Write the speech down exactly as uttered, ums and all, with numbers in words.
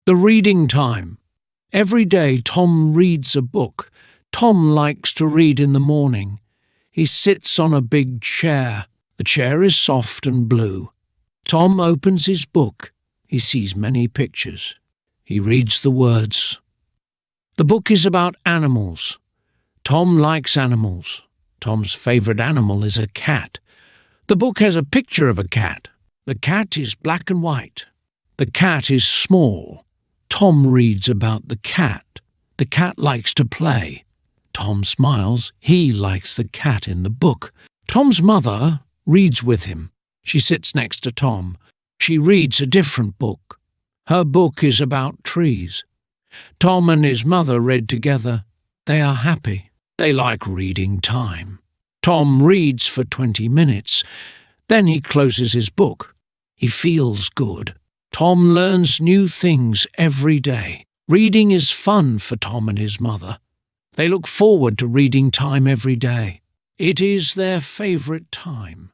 The reading time. Every day Tom reads a book. Tom likes to read in the morning. He sits on a big chair. The chair is soft and blue. Tom opens his book. He sees many pictures. He reads the words. The book is about animals. Tom likes animals. Tom's favourite animal is a cat. The book has a picture of a cat. The cat is black and white. The cat is small. Tom reads about the cat. The cat likes to play. Tom smiles. He likes the cat in the book. Tom's mother reads with him. She sits next to Tom. She reads a different book. Her book is about trees. Tom and his mother read together. They are happy. They like reading time. Tom reads for twenty minutes. Then he closes his book. He feels good. Tom learns new things every day. Reading is fun for Tom and his mother. They look forward to reading time every day. It is their favourite time.